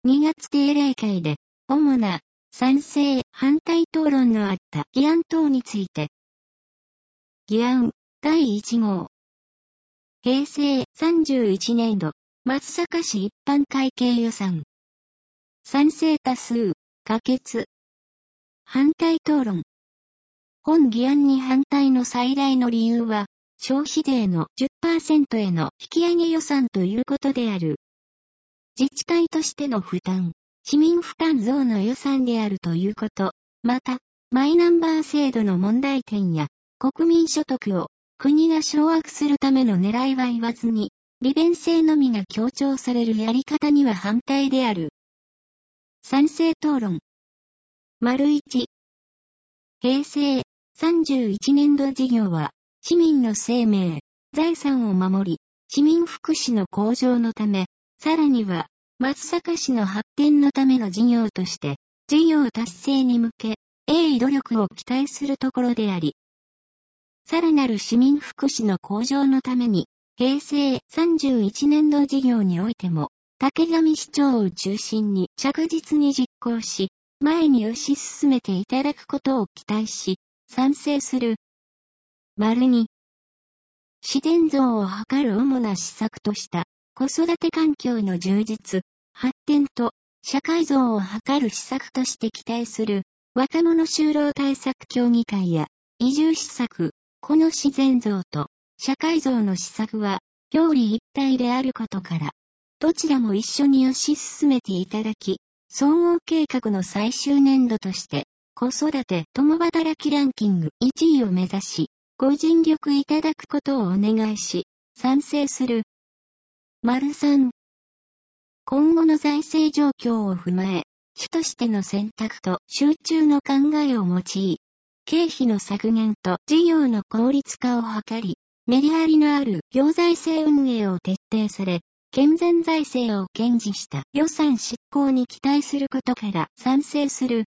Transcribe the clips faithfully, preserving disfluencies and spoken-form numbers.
にがつ定例会で、主な賛成・反対討論のあった議案等について。議案だいいち号。平成さんじゅういちねんど、松阪市一般会計予算。賛成多数、可決。反対討論。本議案に反対の最大の理由は、消費税の じゅっパーセント への引き上げ予算ということである。自治体としての負担、市民負担増の予算であるということ。また、マイナンバー制度の問題点や、国民所得を国が掌握するための狙いは言わずに、利便性のみが強調されるやり方には反対である。賛成討論。丸いち。平成さんじゅういちねんど事業は、市民の生命、財産を守り、市民福祉の向上のため、さらには、松阪市の発展のための事業として、事業達成に向け、鋭意努力を期待するところであり、さらなる市民福祉の向上のために、平成さんじゅういちねんど事業においても、竹上市長を中心に着実に実行し、前に推し進めていただくことを期待し、賛成する。丸に、自然増を図る主な施策とした子育て環境の充実、発展と社会増を図る施策として期待する若者就労対策協議会や移住施策、この自然増と社会増の施策は表裏一体であることから、どちらも一緒に推し進めていただき、総合計画の最終年度として子育て共働きランキングいちいを目指し、ご尽力いただくことをお願いし、賛成する。丸さん。今後の財政状況を踏まえ、主としての選択と集中の考えを用い、経費の削減と事業の効率化を図り、メリハリのある行財政運営を徹底され、健全財政を堅持した予算執行に期待することから賛成する。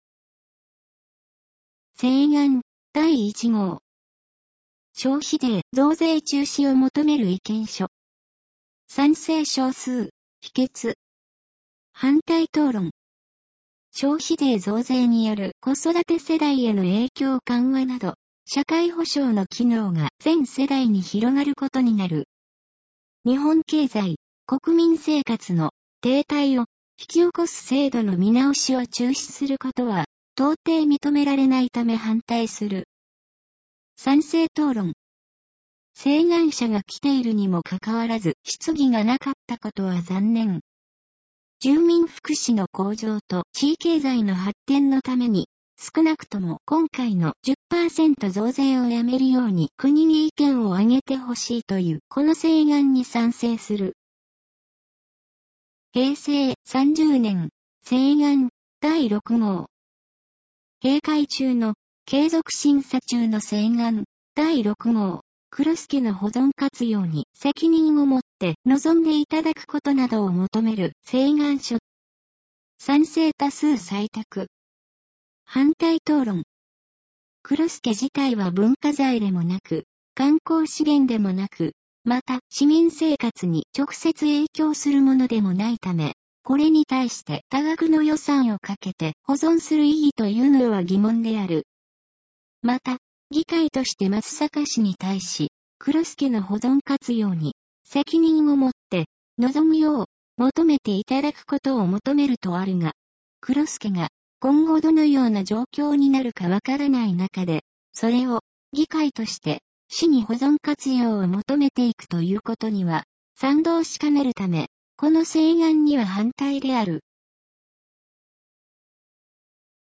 請願だいいち号。消費税増税中止を求める意見書。賛成少数、否決。反対討論。消費税増税による子育て世代への影響緩和など、社会保障の機能が全世代に広がることになる。日本経済、国民生活の停滞を引き起こす制度の見直しを中止することは、到底認められないため反対する。賛成討論。請願者が来ているにもかかわらず質疑がなかったことは残念。住民福祉の向上と地域経済の発展のために、少なくとも今回の じゅっパーセント 増税をやめるように国に意見を挙げてほしいというこの請願に賛成する。平成さんじゅうねん、請願だいろく号。閉会中の継続審査中の請願だいろく号。黒助の保存活用に責任を持って臨んでいただくことなどを求める請願書。賛成多数採択。反対討論。黒助自体は文化財でもなく、観光資源でもなく、また市民生活に直接影響するものでもないため、これに対して多額の予算をかけて保存する意義というのは疑問である。また、議会として松阪市に対し、黒助の保存活用に責任を持って臨むよう求めていただくことを求めるとあるが、黒助が今後どのような状況になるかわからない中で、それを議会として市に保存活用を求めていくということには賛同しかねるため、この請願には反対である。